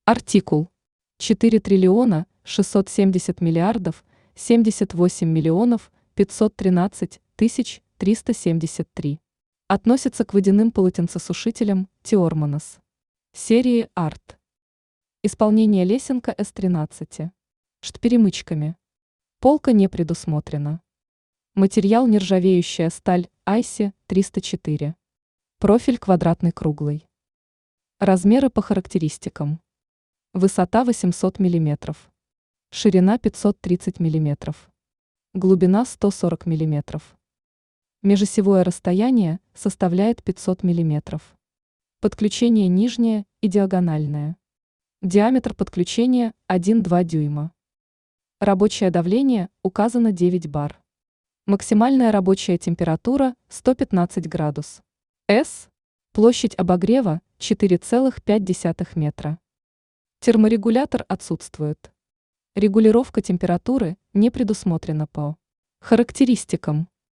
Артикул 4 триллиона 670 миллиардов 78 миллионов 513 тысяч 373. Относится к водяным полотенцесушителям Тиормонос. Серии Арт. Исполнение лесенка С13. Штперемычками. Полка не предусмотрена. Материал нержавеющая сталь Айси 304. Профиль квадратный круглый. Размеры по характеристикам. Высота 800 мм. Ширина 530 мм. Глубина 140 мм. Межосевое расстояние составляет 500 мм. Подключение нижнее и диагональное. Диаметр подключения 1,2 дюйма. Рабочее давление указано 9 бар. Максимальная рабочая температура 115 градус. С. Площадь обогрева 4,5 метра. Терморегулятор отсутствует. Регулировка температуры не предусмотрена по характеристикам.